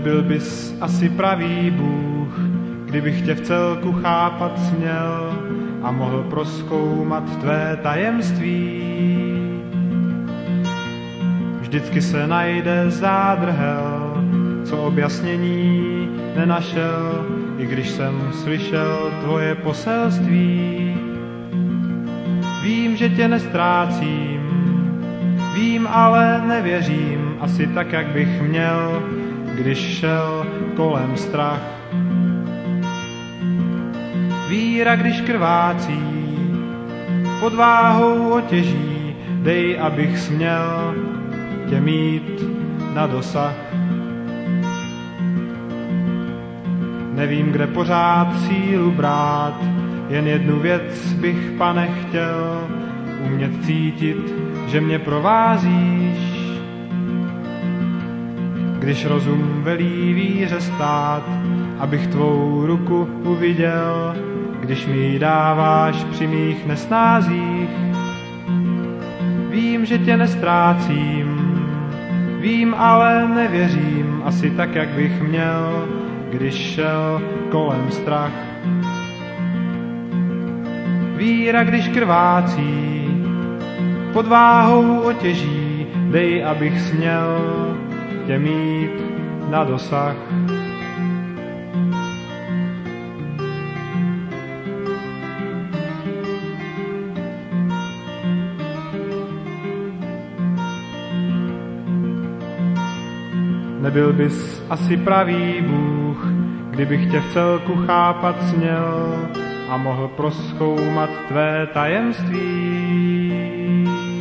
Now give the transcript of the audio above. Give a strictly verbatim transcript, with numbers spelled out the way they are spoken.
Nebyl bys asi pravý Bůh, kdybych tě v celku chápat směl a mohl prozkoumat tvé tajemství. Vždycky se najde zádrhel, co objasnění nenašel, i když jsem slyšel tvoje poselství. Vím, že tě nestrácím, vím, ale nevěřím, asi tak, jak bych měl, když šel kolem strach. Víra, když krvácí, pod váhou otěží, dej, abych směl tě mít na dosah. Nevím, kde pořád sílu brát, jen jednu věc bych, Pane, chtěl, umět cítit, že mě provázíš. Když rozum velí víře stát, abych tvou ruku uviděl, když mi ji dáváš při mých nesnázích. Vím, že tě nestrácím, vím, ale nevěřím, asi tak, jak bych měl, když šel kolem strach. Víra, když krvácí, pod váhou otěží, dej, abych směl tě mít na dosah. Nebyl bys asi pravý Bůh, kdybych tě v celku chápat směl a mohl prozkoumat tvé tajemství.